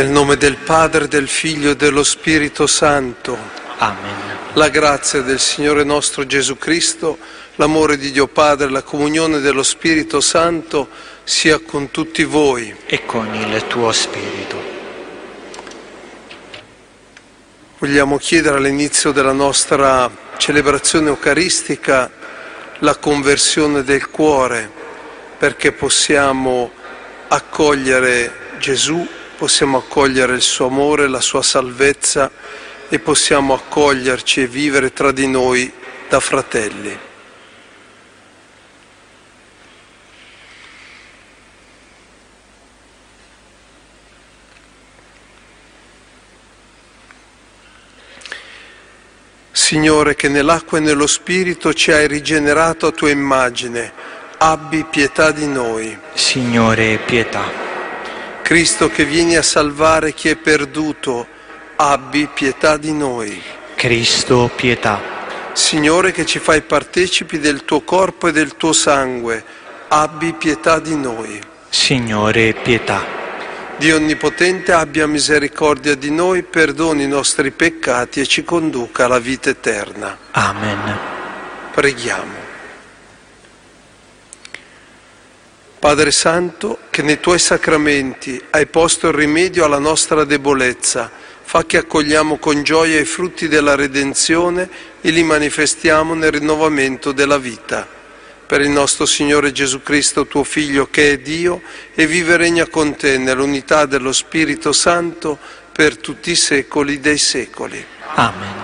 Nel nome del Padre, del Figlio e dello Spirito Santo. Amen. La grazia del Signore nostro Gesù Cristo, l'amore di Dio Padre, la comunione dello Spirito Santo sia con tutti voi. E con il tuo spirito. Vogliamo chiedere all'inizio della nostra celebrazione eucaristica la conversione del cuore, perché possiamo accogliere Gesù, possiamo accogliere il suo amore, la sua salvezza e possiamo accoglierci e vivere tra di noi da fratelli. Signore, che nell'acqua e nello Spirito ci hai rigenerato a tua immagine, abbi pietà di noi. Signore, pietà. Cristo, che vieni a salvare chi è perduto, abbi pietà di noi. Cristo, pietà. Signore, che ci fai partecipi del tuo corpo e del tuo sangue, abbi pietà di noi. Signore, pietà. Dio Onnipotente abbia misericordia di noi, perdoni i nostri peccati e ci conduca alla vita eterna. Amen. Preghiamo. Padre Santo, che nei tuoi sacramenti hai posto il rimedio alla nostra debolezza, fa che accogliamo con gioia i frutti della redenzione e li manifestiamo nel rinnovamento della vita. Per il nostro Signore Gesù Cristo, tuo Figlio, che è Dio, e vive e regna con te nell'unità dello Spirito Santo per tutti i secoli dei secoli. Amen.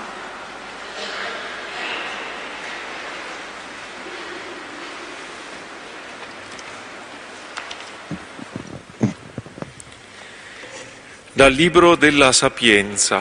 Dal libro della Sapienza.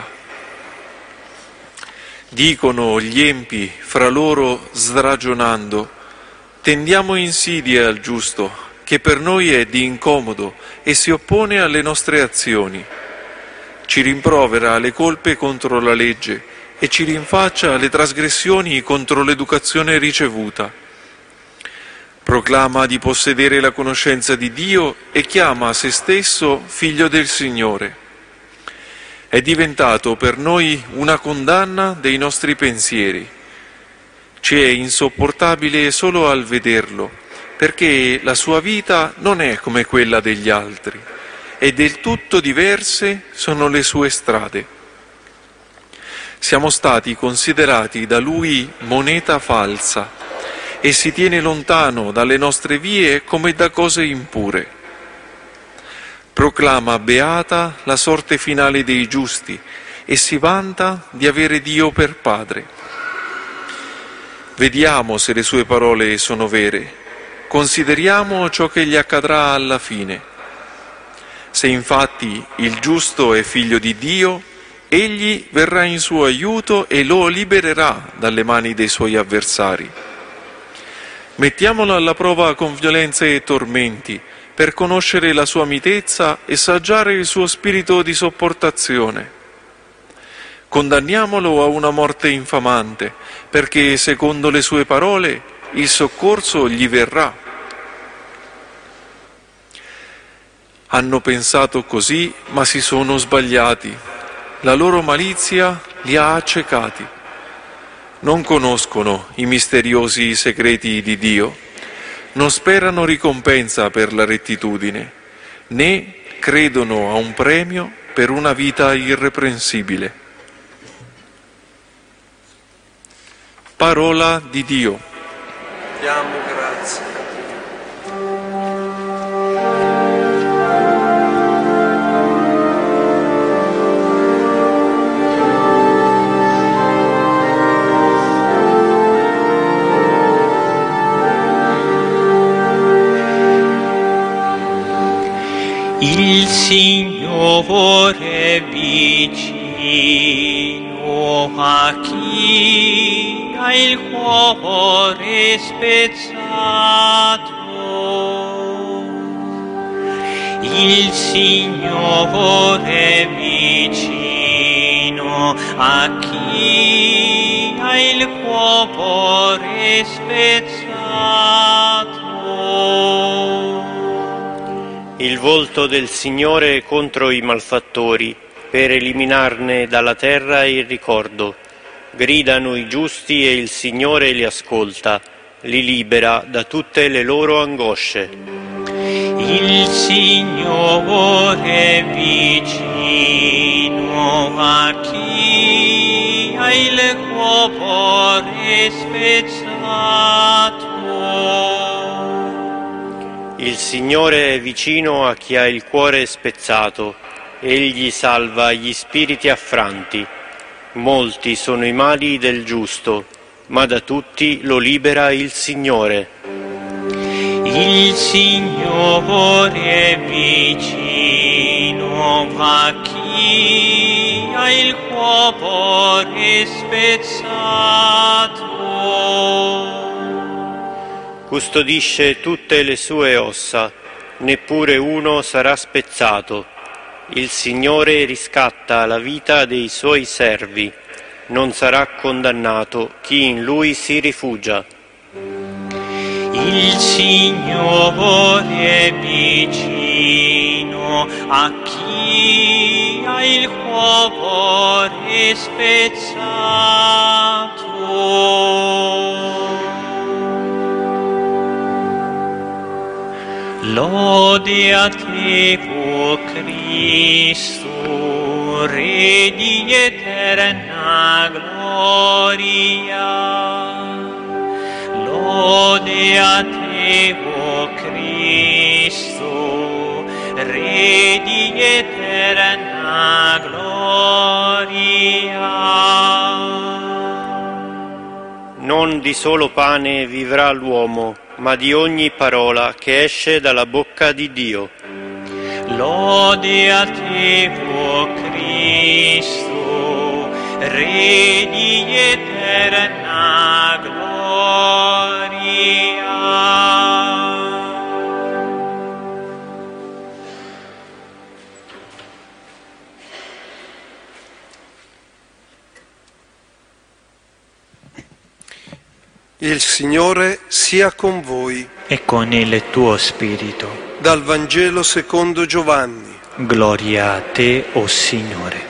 Dicono gli empi fra loro sragionando: tendiamo insidie al giusto, che per noi è di incomodo e si oppone alle nostre azioni. Ci rimprovera le colpe contro la legge e ci rinfaccia le trasgressioni contro l'educazione ricevuta. Proclama di possedere la conoscenza di Dio e chiama se stesso figlio del Signore. È diventato per noi una condanna dei nostri pensieri. Ci è insopportabile solo al vederlo, perché la sua vita non è come quella degli altri, e del tutto diverse sono le sue strade. Siamo stati considerati da lui moneta falsa, e si tiene lontano dalle nostre vie come da cose impure. Proclama beata la sorte finale dei giusti e si vanta di avere Dio per Padre. Vediamo se le sue parole sono vere, consideriamo ciò che gli accadrà alla fine. Se infatti il giusto è figlio di Dio, egli verrà in suo aiuto e lo libererà dalle mani dei suoi avversari. Mettiamolo alla prova con violenze e tormenti, per conoscere la sua mitezza e saggiare il suo spirito di sopportazione. Condanniamolo a una morte infamante, perché secondo le sue parole il soccorso gli verrà. Hanno pensato così, ma si sono sbagliati. La loro malizia li ha accecati. Non conoscono i misteriosi segreti di Dio. Non sperano ricompensa per la rettitudine, né credono a un premio per una vita irreprensibile. Parola di Dio. Diamo grazie. Il Signore è vicino a chi ha il cuore spezzato. Il Signore è vicino a chi ha il cuore spezzato. il volto del Signore contro i malfattori, per eliminarne dalla terra il ricordo. Gridano i giusti e il Signore li ascolta, li libera da tutte le loro angosce. Il Signore è vicino a chi ha il cuore spezzato. Il Signore è vicino a chi ha il cuore spezzato, egli salva gli spiriti affranti. Molti sono i mali del giusto, ma da tutti lo libera il Signore. Il Signore è vicino a chi ha il cuore spezzato. Custodisce tutte le sue ossa, neppure uno sarà spezzato. Il Signore riscatta la vita dei suoi servi, non sarà condannato chi in Lui si rifugia. Il Signore è vicino a chi ha il cuore spezzato. Lode a te, o Cristo, Re di eterna gloria. Lode a te, o Cristo, Re di eterna gloria. Non di solo pane vivrà l'uomo, ma di ogni parola che esce dalla bocca di Dio. Lode a te, o Cristo, Re di eterna gloria. Il Signore sia con voi. E con il tuo spirito. Dal Vangelo secondo Giovanni. Gloria a te, o Signore.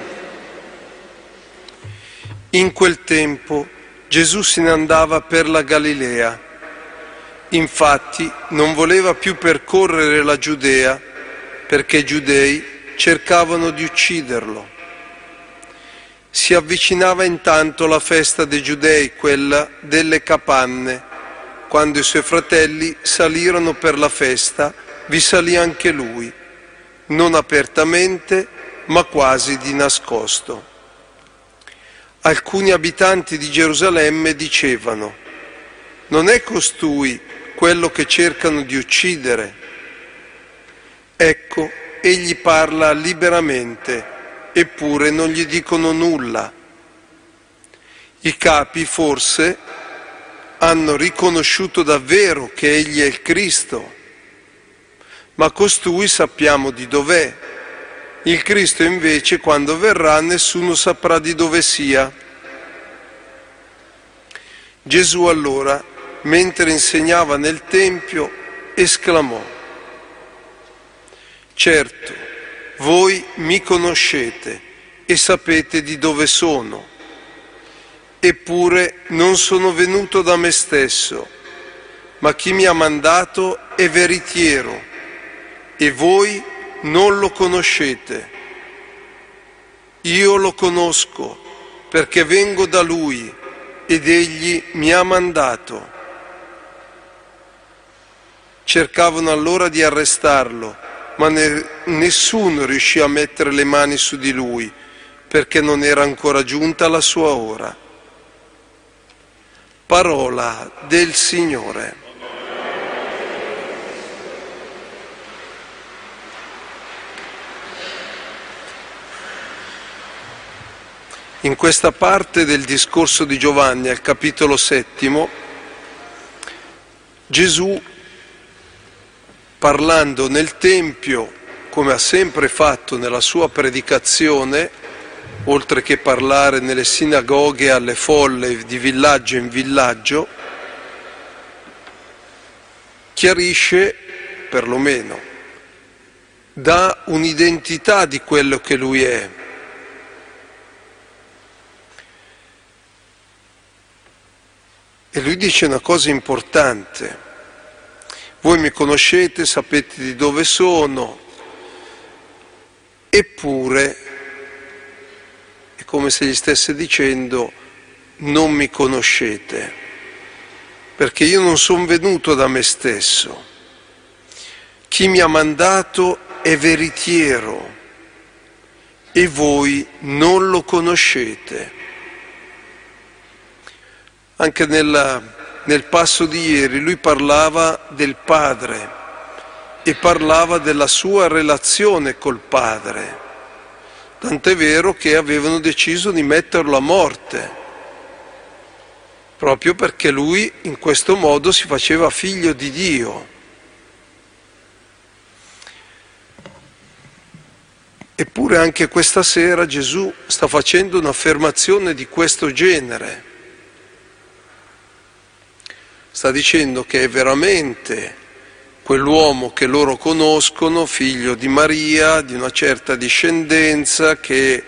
In quel tempo Gesù se ne andava per la Galilea. Infatti non voleva più percorrere la Giudea, perché i giudei cercavano di ucciderlo. Si avvicinava intanto la festa dei giudei, quella delle capanne. Quando i suoi fratelli salirono per la festa, vi salì anche lui, non apertamente, ma quasi di nascosto. Alcuni abitanti di Gerusalemme dicevano: non è costui quello che cercano di uccidere? Ecco, egli parla liberamente, eppure non gli dicono nulla. I capi forse hanno riconosciuto davvero che egli è il Cristo, ma costui sappiamo di dov'è. Il Cristo invece, quando verrà, nessuno saprà di dove sia. Gesù allora, mentre insegnava nel Tempio, esclamò: certo, voi mi conoscete e sapete di dove sono. Eppure non sono venuto da me stesso, ma chi mi ha mandato è veritiero, e voi non lo conoscete. Io lo conosco, perché vengo da Lui, ed Egli mi ha mandato. Cercavano allora di arrestarlo, ma nessuno riuscì a mettere le mani su di Lui, perché non era ancora giunta la sua ora. Parola del Signore. In questa parte del discorso di Giovanni, al capitolo 7, Gesù, parlando nel Tempio, come ha sempre fatto nella sua predicazione, oltre che parlare nelle sinagoghe alle folle di villaggio in villaggio, chiarisce, perlomeno dà un'identità di quello che lui è. E lui dice una cosa importante: voi mi conoscete, sapete di dove sono, eppure è come se gli stesse dicendo non mi conoscete, perché io non sono venuto da me stesso. Chi mi ha mandato è veritiero e voi non lo conoscete. Anche nel passo di ieri lui parlava del Padre e parlava della sua relazione col Padre, tant'è vero che avevano deciso di metterlo a morte, proprio perché lui in questo modo si faceva figlio di Dio. Eppure anche questa sera Gesù sta facendo un'affermazione di questo genere. Sta dicendo che è veramente quell'uomo che loro conoscono, figlio di Maria, di una certa discendenza, che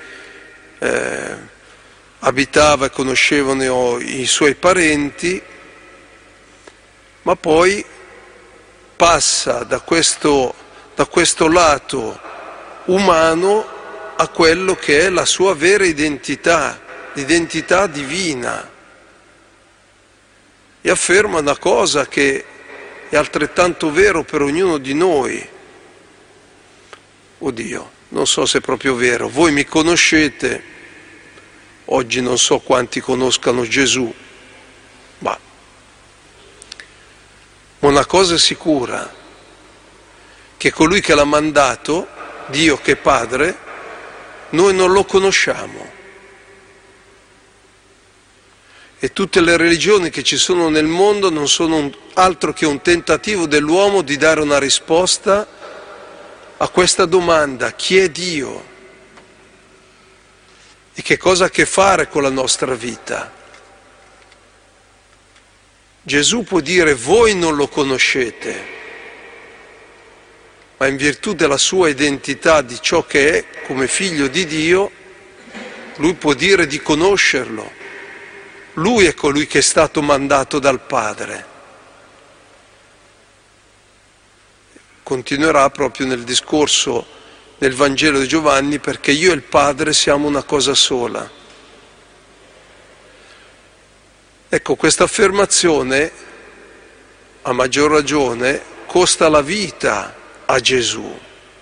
abitava e conoscevano i suoi parenti, ma poi passa da questo lato umano a quello che è la sua vera identità, l'identità divina. E afferma una cosa che è altrettanto vero per ognuno di noi. Oddio, non so se è proprio vero. Voi mi conoscete, oggi non so quanti conoscano Gesù, ma una cosa è sicura, che colui che l'ha mandato, Dio che è Padre, noi non lo conosciamo. E tutte le religioni che ci sono nel mondo non sono altro che un tentativo dell'uomo di dare una risposta a questa domanda: chi è Dio? E che cosa ha a che fare con la nostra vita? Gesù può dire: voi non lo conoscete, ma in virtù della sua identità, di ciò che è come figlio di Dio, lui può dire di conoscerlo. Lui è colui che è stato mandato dal Padre. Continuerà proprio nel discorso nel Vangelo di Giovanni, perché io e il Padre siamo una cosa sola. Ecco, questa affermazione, a maggior ragione, costa la vita a Gesù.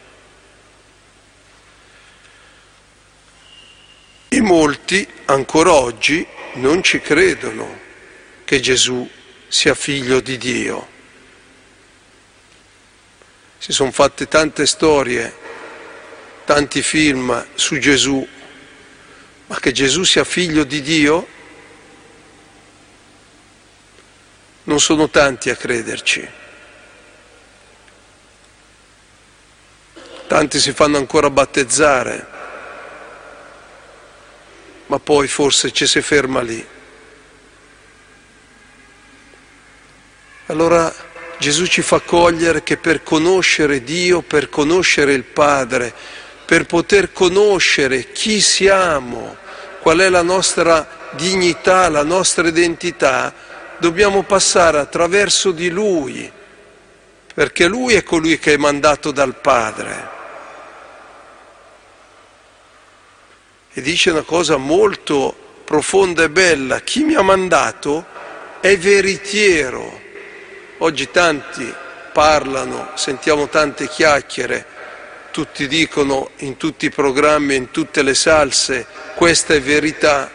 E molti ancora oggi non ci credono che Gesù sia figlio di Dio. Si sono fatte tante storie, tanti film su Gesù, ma che Gesù sia figlio di Dio non sono tanti a crederci. Tanti si fanno ancora battezzare, ma poi forse ci si ferma lì. Allora Gesù ci fa cogliere che per conoscere Dio, per conoscere il Padre, per poter conoscere chi siamo, qual è la nostra dignità, la nostra identità, dobbiamo passare attraverso di Lui, perché Lui è colui che è mandato dal Padre. E dice una cosa molto profonda e bella: chi mi ha mandato è veritiero. Oggi tanti parlano, sentiamo tante chiacchiere, tutti dicono in tutti i programmi, in tutte le salse, questa è verità,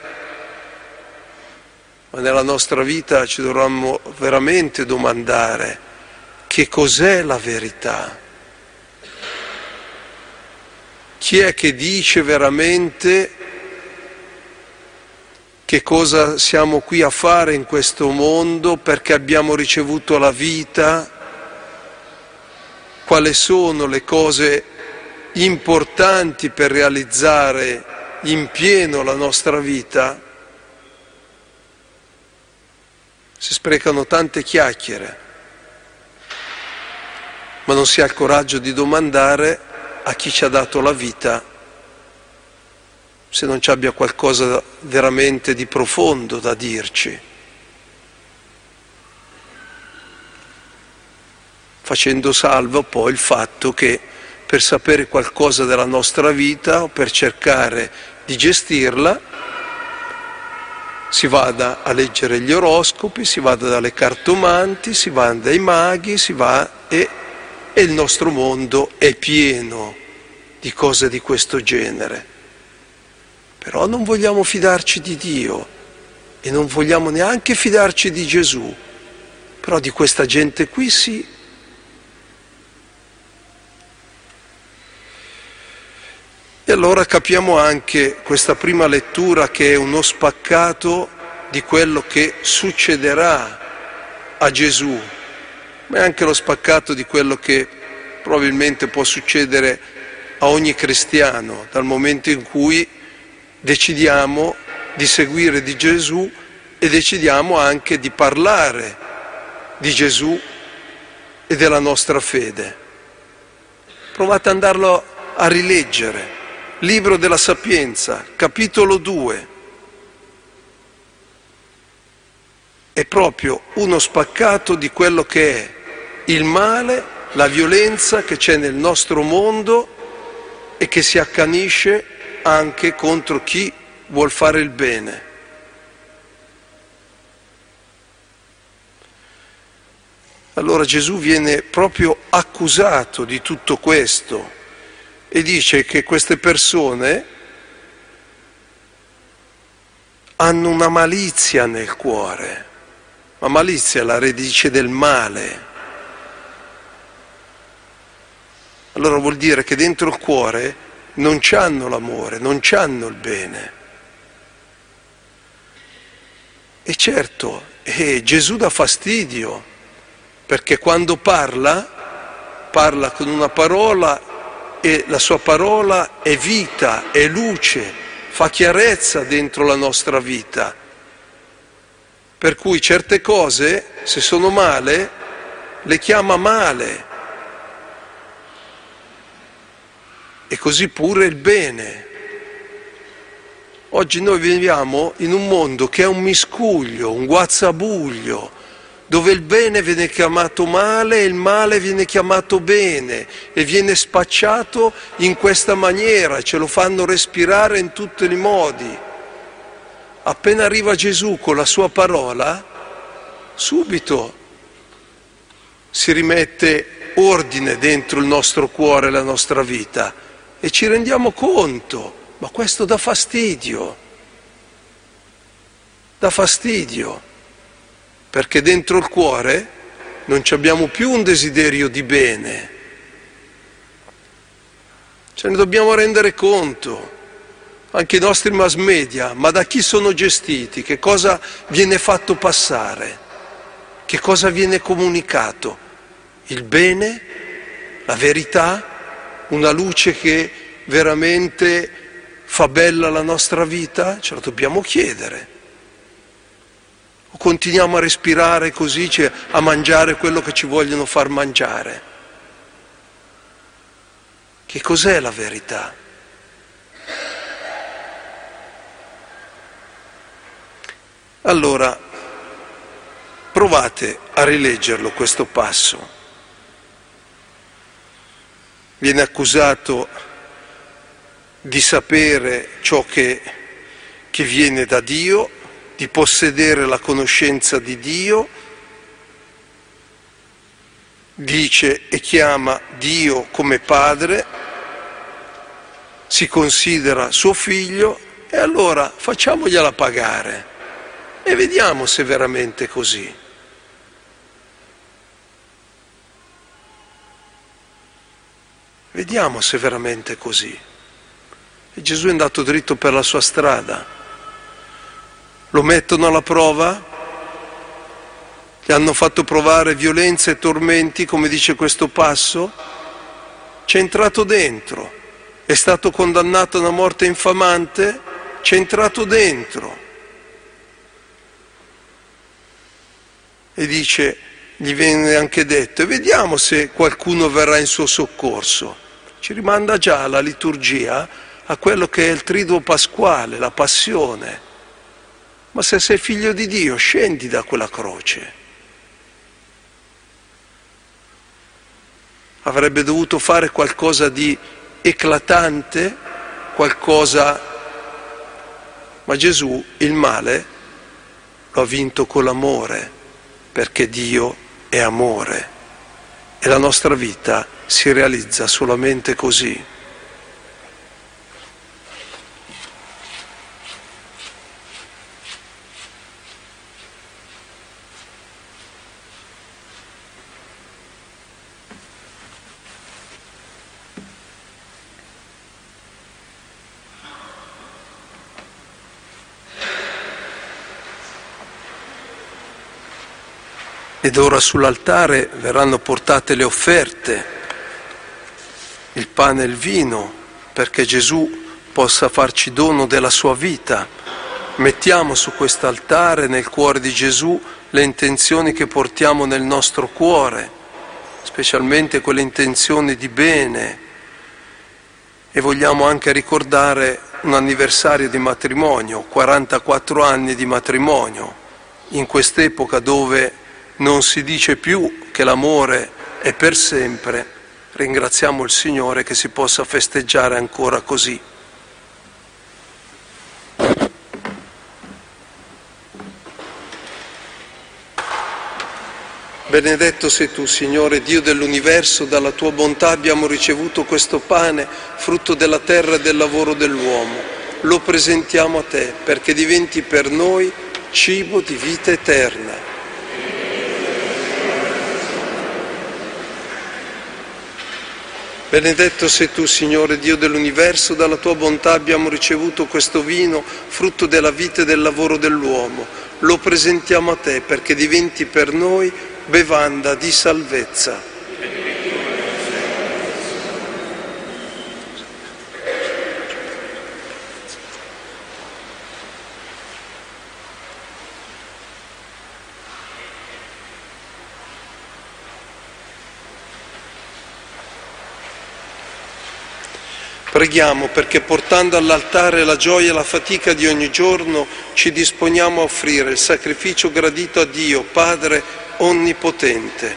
ma nella nostra vita ci dovremmo veramente domandare: che cos'è la verità? Chi è che dice veramente che cosa siamo qui a fare in questo mondo, perché abbiamo ricevuto la vita, quali sono le cose importanti per realizzare in pieno la nostra vita? Si sprecano tante chiacchiere, ma non si ha il coraggio di domandare a chi ci ha dato la vita se non ci abbia qualcosa veramente di profondo da dirci, facendo salvo poi il fatto che per sapere qualcosa della nostra vita o per cercare di gestirla si vada a leggere gli oroscopi, si vada dalle cartomanti, si va dai maghi, si va e il nostro mondo è pieno di cose di questo genere. Però non vogliamo fidarci di Dio e non vogliamo neanche fidarci di Gesù, però di questa gente qui sì. E allora capiamo anche questa prima lettura che è uno spaccato di quello che succederà a Gesù, ma è anche lo spaccato di quello che probabilmente può succedere a ogni cristiano dal momento in cui decidiamo di seguire di Gesù e decidiamo anche di parlare di Gesù e della nostra fede. Provate ad andarlo a rileggere. Libro della Sapienza, capitolo 2. È proprio uno spaccato di quello che è il male, la violenza che c'è nel nostro mondo e che si accanisce anche contro chi vuol fare il bene. Allora Gesù viene proprio accusato di tutto questo e dice che queste persone hanno una malizia nel cuore, ma malizia è la radice del male. Allora vuol dire che dentro il cuore non c'hanno l'amore, non c'hanno il bene. E certo, Gesù dà fastidio, perché quando parla con una parola e la sua parola è vita, è luce, fa chiarezza dentro la nostra vita. Per cui certe cose, se sono male, le chiama male. E così pure il bene. Oggi noi viviamo in un mondo che è un miscuglio, un guazzabuglio, dove il bene viene chiamato male e il male viene chiamato bene e viene spacciato in questa maniera, ce lo fanno respirare in tutti i modi. Appena arriva Gesù con la sua parola, subito si rimette ordine dentro il nostro cuore e la nostra vita e ci rendiamo conto, ma questo dà fastidio, perché dentro il cuore non abbiamo più un desiderio di bene, ce ne dobbiamo rendere conto, anche i nostri mass media, ma da chi sono gestiti, che cosa viene fatto passare, che cosa viene comunicato, il bene, la verità, una luce che veramente fa bella la nostra vita? Ce lo dobbiamo chiedere. O continuiamo a respirare così, cioè a mangiare quello che ci vogliono far mangiare? Che cos'è la verità? Allora, provate a rileggerlo questo passo. Viene accusato di sapere ciò che viene da Dio, di possedere la conoscenza di Dio, dice e chiama Dio come padre, si considera suo figlio e allora facciamogliela pagare e vediamo se è veramente così. Vediamo se è veramente così. E Gesù è andato dritto per la sua strada. Lo mettono alla prova, gli hanno fatto provare violenze e tormenti, come dice questo passo, c'è entrato dentro, è stato condannato a una morte infamante, c'è entrato dentro. E dice, gli viene anche detto, e vediamo se qualcuno verrà in suo soccorso. ci rimanda già la liturgia a quello che è il triduo pasquale, la passione. Ma se sei figlio di Dio, scendi da quella croce. Avrebbe dovuto fare qualcosa di eclatante, ma Gesù il male lo ha vinto con l'amore, perché Dio è amore e la nostra vita si realizza solamente così. Ed ora sull'altare verranno portate le offerte, il pane e il vino, perché Gesù possa farci dono della sua vita. Mettiamo su quest'altare, nel cuore di Gesù, le intenzioni che portiamo nel nostro cuore, specialmente quelle intenzioni di bene. E vogliamo anche ricordare un anniversario di matrimonio, 44 anni di matrimonio, in quest'epoca dove non si dice più che l'amore è per sempre. Ringraziamo il Signore che si possa festeggiare ancora così. Benedetto sei tu, Signore, Dio dell'universo, dalla tua bontà abbiamo ricevuto questo pane, frutto della terra e del lavoro dell'uomo. Lo presentiamo a te perché diventi per noi cibo di vita eterna. Benedetto sei tu, Signore, Dio dell'universo, dalla tua bontà abbiamo ricevuto questo vino, frutto della vita e del lavoro dell'uomo. Lo presentiamo a te perché diventi per noi bevanda di salvezza. Preghiamo perché portando all'altare la gioia e la fatica di ogni giorno ci disponiamo a offrire il sacrificio gradito a Dio, Padre Onnipotente.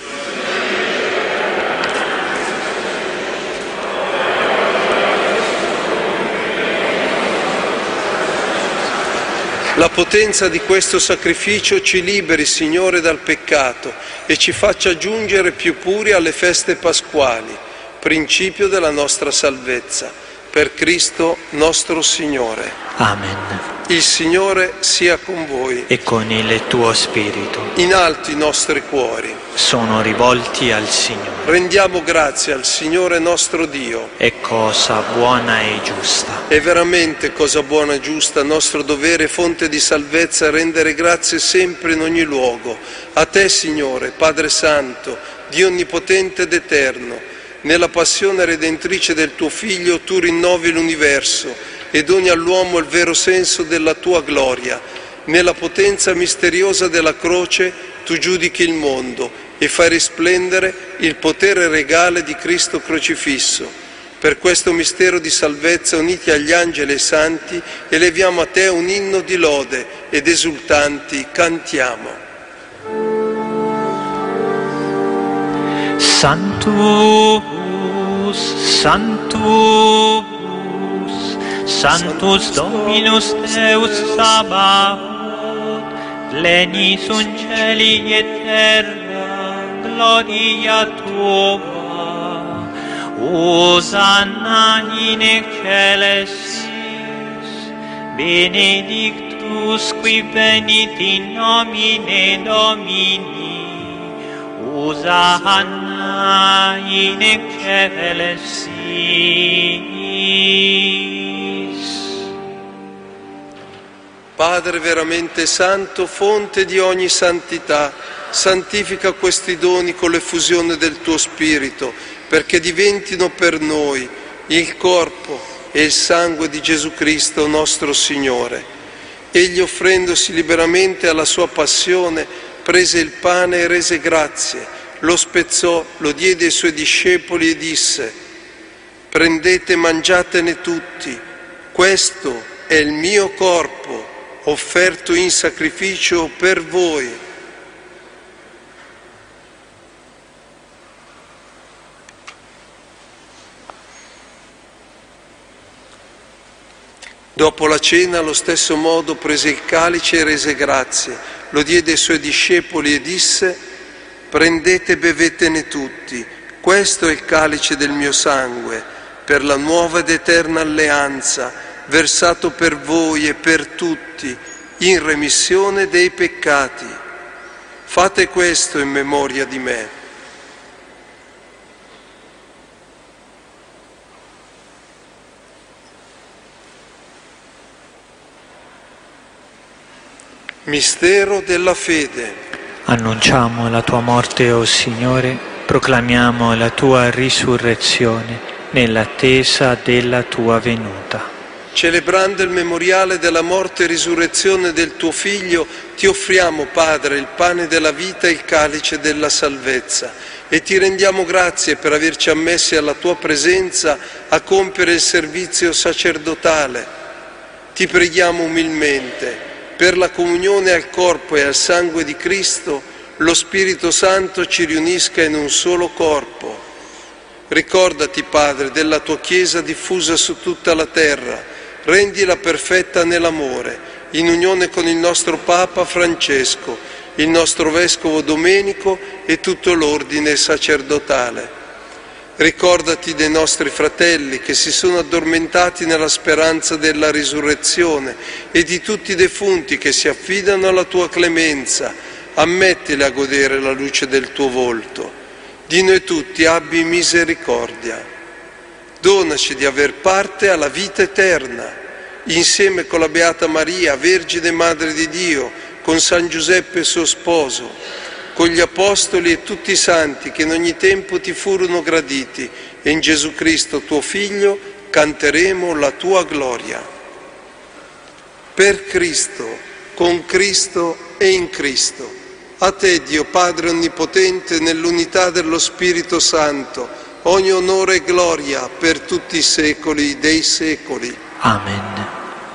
La potenza di questo sacrificio ci liberi, Signore, dal peccato e ci faccia giungere più puri alle feste pasquali, principio della nostra salvezza, per Cristo nostro Signore. Amen. Il Signore sia con voi. E con il tuo spirito. In alto i nostri cuori. Sono rivolti al Signore. Rendiamo grazie al Signore nostro Dio. È cosa buona e giusta. È veramente cosa buona e giusta, nostro dovere e fonte di salvezza, rendere grazie sempre in ogni luogo. A te, Signore, Padre Santo, Dio Onnipotente ed Eterno, nella passione redentrice del tuo Figlio tu rinnovi l'universo e doni all'uomo il vero senso della tua gloria. Nella potenza misteriosa della croce tu giudichi il mondo e fai risplendere il potere regale di Cristo crocifisso. Per questo mistero di salvezza, uniti agli angeli e ai santi, eleviamo a te un inno di lode ed esultanti cantiamo. Sanctus, Sanctus, Sanctus Dominus Deus Sabaoth, pleni sunt cieli et terra, gloria tua. Hosanna in excelsis, benedictus qui venit in nomine Domini, Hosanna in excelsis. Padre veramente santo, fonte di ogni santità, santifica questi doni con l'effusione del tuo Spirito, perché diventino per noi il corpo e il sangue di Gesù Cristo nostro Signore. Egli, offrendosi liberamente alla sua passione, prese il pane e rese grazie, lo spezzò, lo diede ai suoi discepoli e disse: prendete e mangiatene tutti, questo è il mio corpo, offerto in sacrificio per voi. Dopo la cena, allo stesso modo, prese il calice e rese grazie, lo diede ai suoi discepoli e disse: prendete e bevetene tutti, questo è il calice del mio sangue, per la nuova ed eterna alleanza, versato per voi e per tutti, in remissione dei peccati. Fate questo in memoria di me. Mistero della fede. Annunciamo la tua morte, o Signore, proclamiamo la tua risurrezione nell'attesa della tua venuta. Celebrando il memoriale della morte e risurrezione del tuo Figlio, ti offriamo, Padre, il pane della vita e il calice della salvezza, e ti rendiamo grazie per averci ammessi alla tua presenza a compiere il servizio sacerdotale. Ti preghiamo umilmente, per la comunione al corpo e al sangue di Cristo, lo Spirito Santo ci riunisca in un solo corpo. Ricordati, Padre, della tua Chiesa diffusa su tutta la terra, rendila perfetta nell'amore, in unione con il nostro Papa Francesco, il nostro Vescovo Domenico e tutto l'ordine sacerdotale. Ricordati dei nostri fratelli che si sono addormentati nella speranza della risurrezione e di tutti i defunti che si affidano alla tua clemenza. Ammettili a godere la luce del tuo volto. Di noi tutti abbi misericordia. Donaci di aver parte alla vita eterna, insieme con la Beata Maria, Vergine Madre di Dio, con San Giuseppe suo sposo, con gli Apostoli e tutti i santi che in ogni tempo ti furono graditi, e in Gesù Cristo tuo Figlio canteremo la tua gloria. Per Cristo, con Cristo e in Cristo, a te Dio Padre Onnipotente, nell'unità dello Spirito Santo, ogni onore e gloria per tutti i secoli dei secoli. Amen.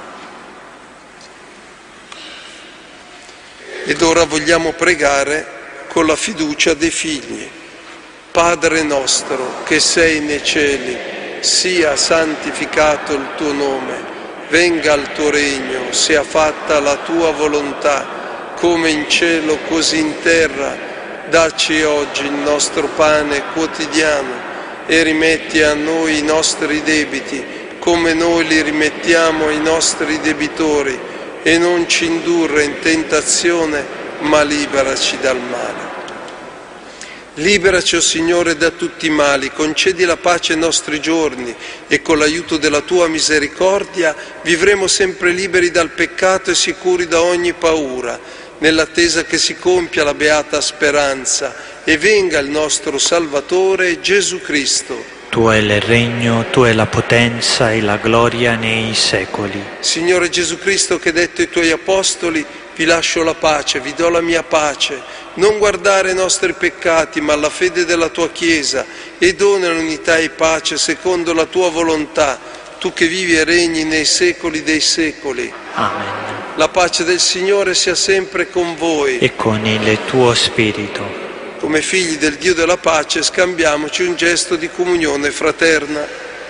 Ed ora vogliamo pregare con la fiducia dei figli. Padre nostro che sei nei cieli, sia santificato il tuo nome, venga il tuo regno, sia fatta la tua volontà, come in cielo così in terra. Dacci oggi il nostro pane quotidiano e rimetti a noi i nostri debiti, come noi li rimettiamo ai nostri debitori, e non ci indurre in tentazione, ma liberaci dal male. Liberaci, o Signore, da tutti i mali, concedi la pace ai nostri giorni, e con l'aiuto della tua misericordia vivremo sempre liberi dal peccato e sicuri da ogni paura, nell'attesa che si compia la beata speranza e venga il nostro Salvatore Gesù Cristo. Tuo è il regno, tua è la potenza e la gloria nei secoli. Signore Gesù Cristo, che hai detto ai tuoi apostoli: vi lascio la pace, vi do la mia pace, non guardare i nostri peccati, ma alla fede della tua Chiesa, e dona l'unità e pace secondo la tua volontà, tu che vivi e regni nei secoli dei secoli. Amen. La pace del Signore sia sempre con voi. E con il tuo spirito. Come figli del Dio della pace, scambiamoci un gesto di comunione fraterna.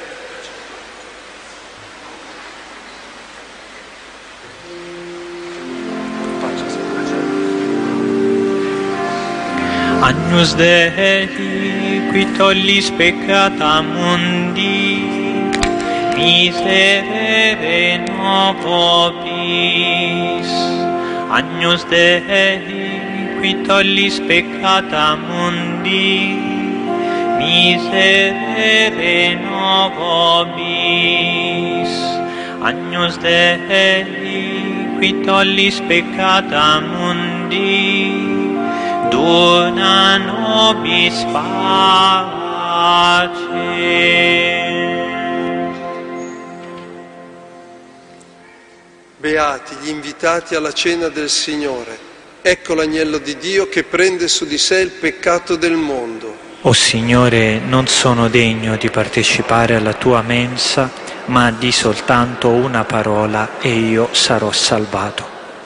Agnus Dei, qui tollis peccata mundi, miserere nobis. Agnus Dei, qui tollis peccata mundi, miserere nobis. Agnus Dei, qui tollis peccata mundi, dona nobis pace. Beati gli invitati alla cena del Signore. Ecco l'agnello di Dio che prende su di sé il peccato del mondo. O Signore, non sono degno di partecipare alla tua mensa, ma di soltanto una parola e io sarò salvato.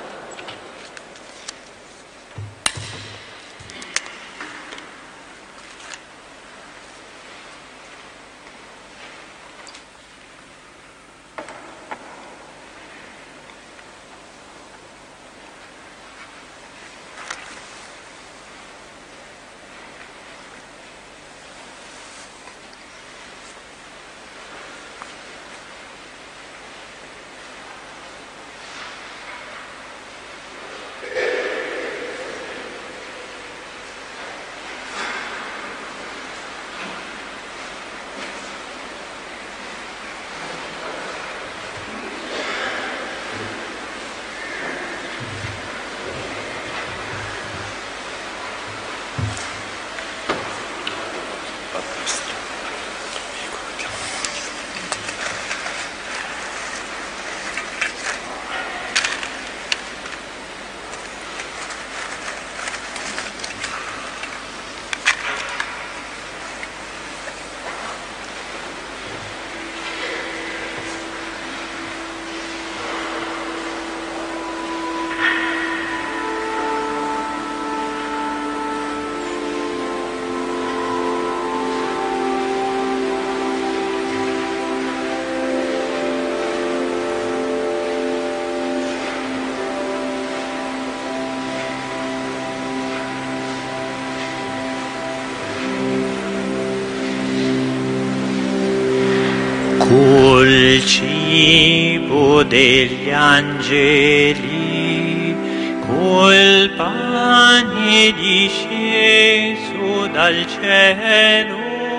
Col cibo degli angeli, col pane disceso dal cielo,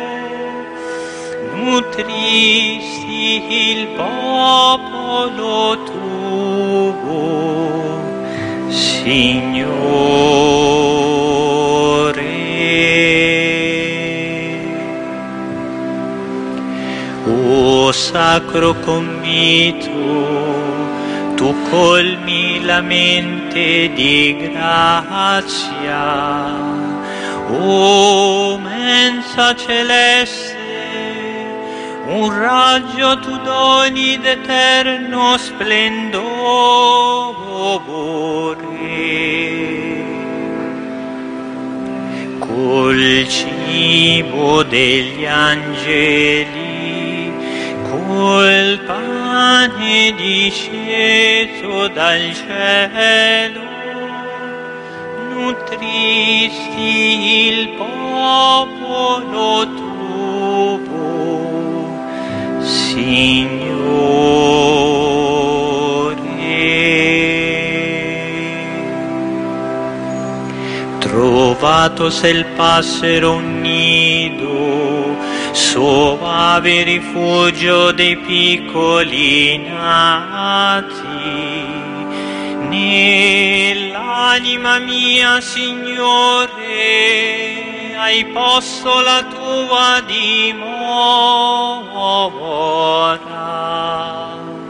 nutristi il popolo tuo, Signore. O sacro commito, tu colmi la mente di grazia. O mensa celeste, un raggio tu doni d'eterno splendore. Col cibo degli angeli, col pane disceso dal cielo, nutristi il popolo tuo, Signore. Trovato il passero un nido, soave rifugio dei piccoli nati, nell'anima mia, Signore, hai posto la tua dimora.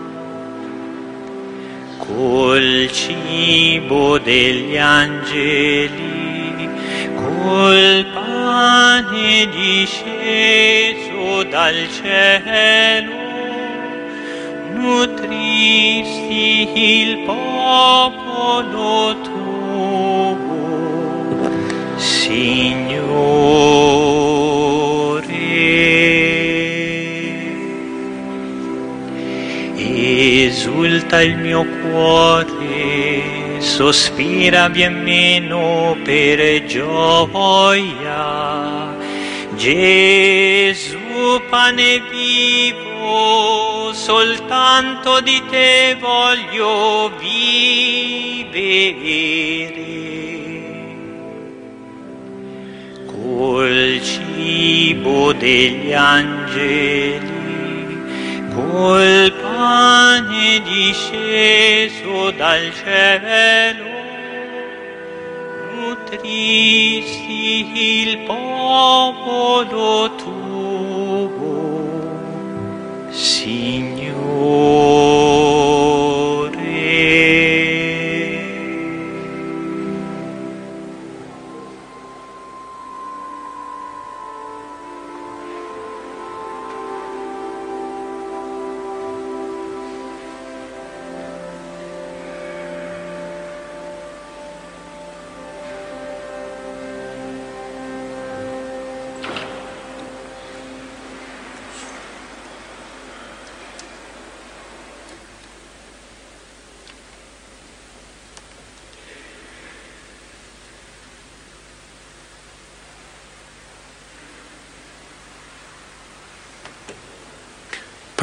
Col cibo degli angeli, col pane disceso dal cielo, nutristi il popolo tuo, Signore. Esulta il mio cuore, sospira bien meno per gioia. Gesù, pane vivo, soltanto di te voglio vivere. Col cibo degli angeli, col pane disceso dal cielo, nutristi il popolo tuo, Signore.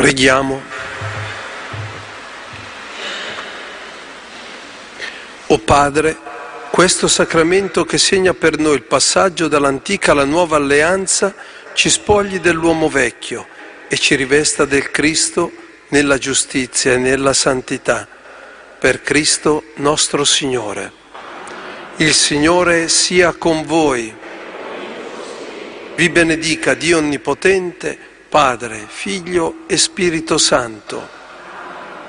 Preghiamo. O Padre, questo sacramento che segna per noi il passaggio dall'antica alla nuova alleanza ci spogli dell'uomo vecchio e ci rivesta del Cristo nella giustizia e nella santità. Per Cristo nostro Signore. Il Signore sia con voi. Vi benedica Dio Onnipotente, Padre, Figlio e Spirito Santo.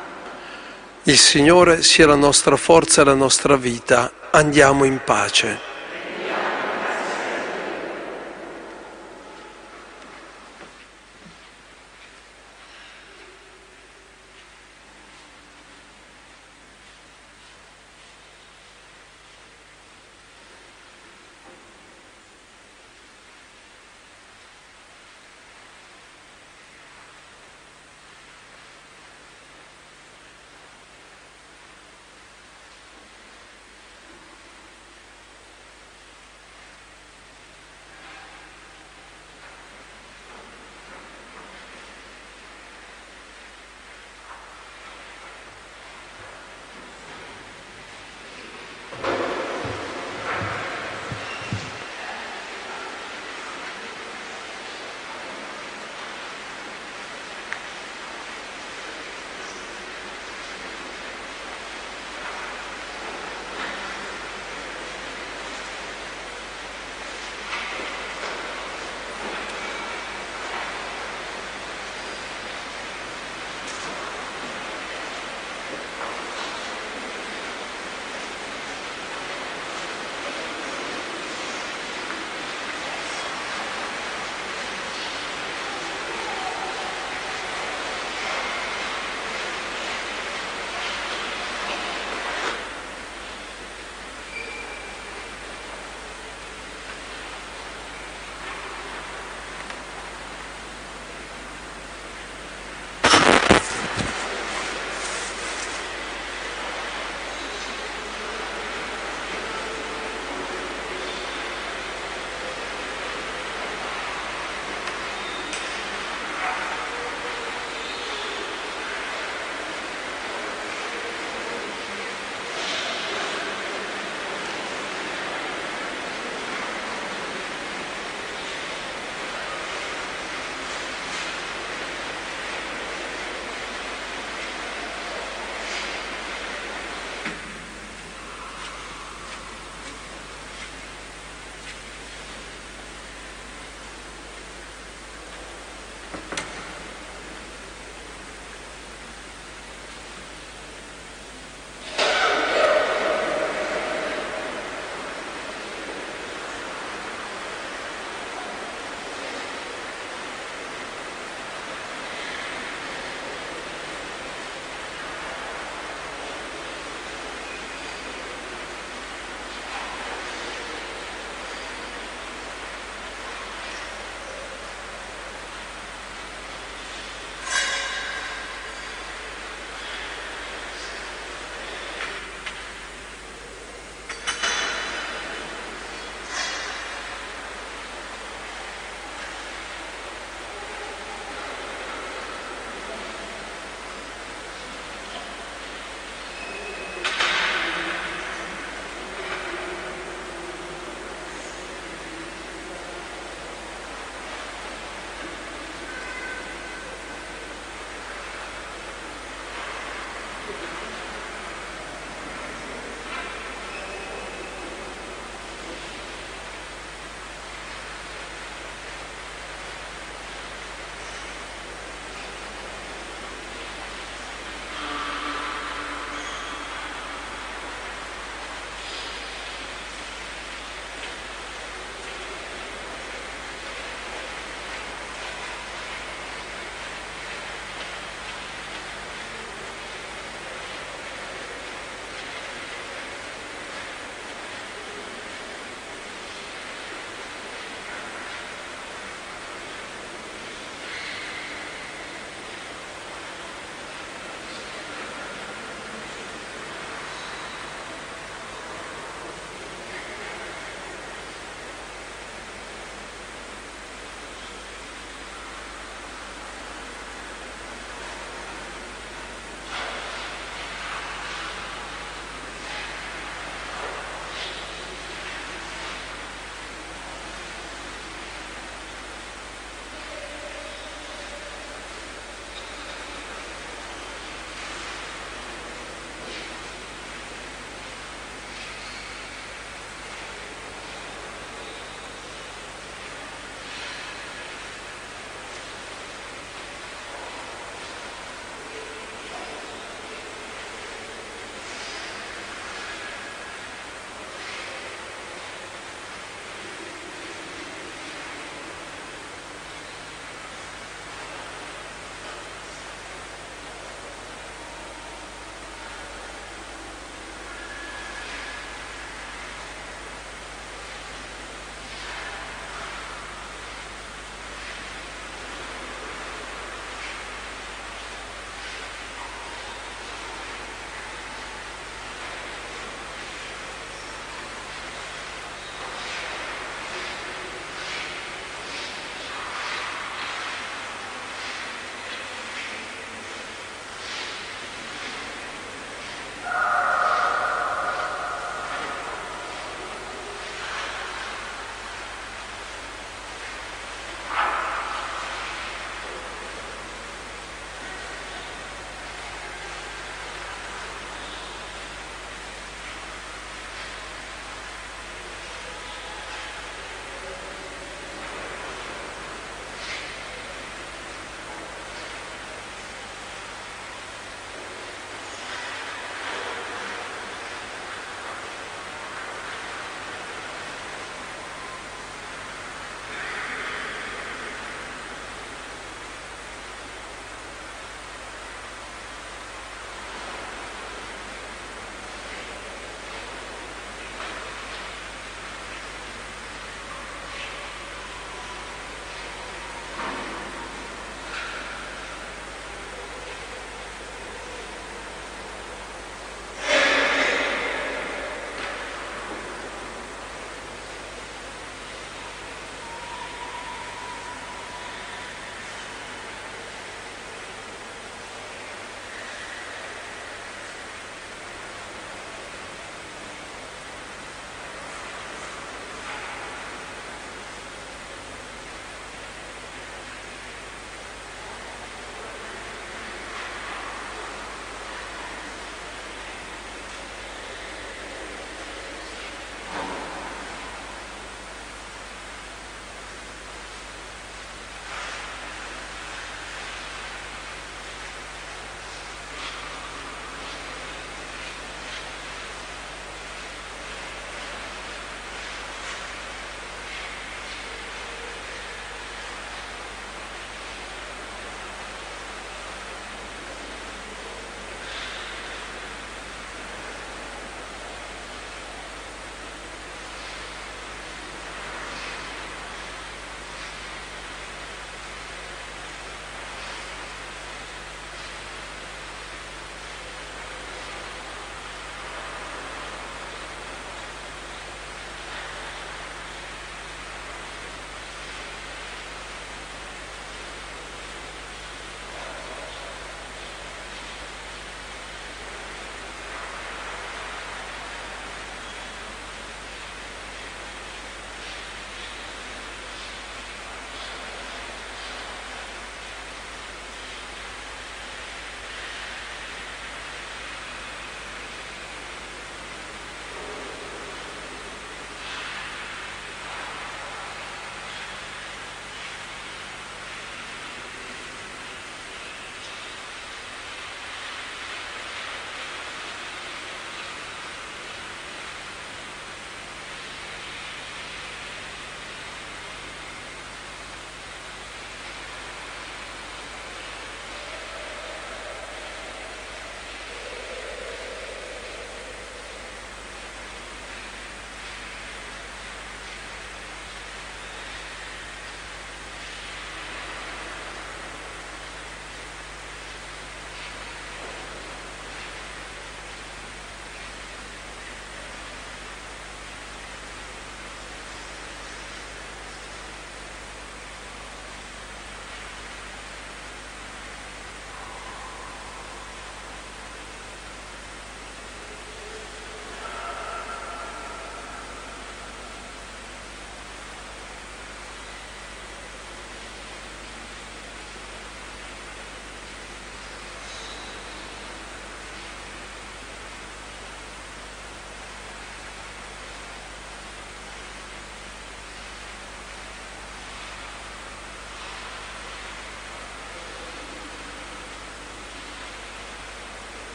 Il Signore sia la nostra forza e la nostra vita. Andiamo in pace.